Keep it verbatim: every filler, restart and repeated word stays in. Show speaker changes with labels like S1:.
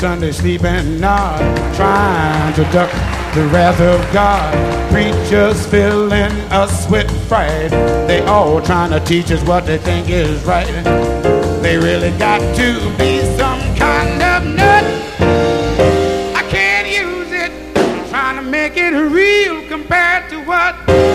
S1: Sunday sleeping not, trying to duck the wrath of God. Preachers filling us with fright. They all trying to teach us what they think is right. They really got to be some kind of nut. I can't use it, trying to make it real compared to what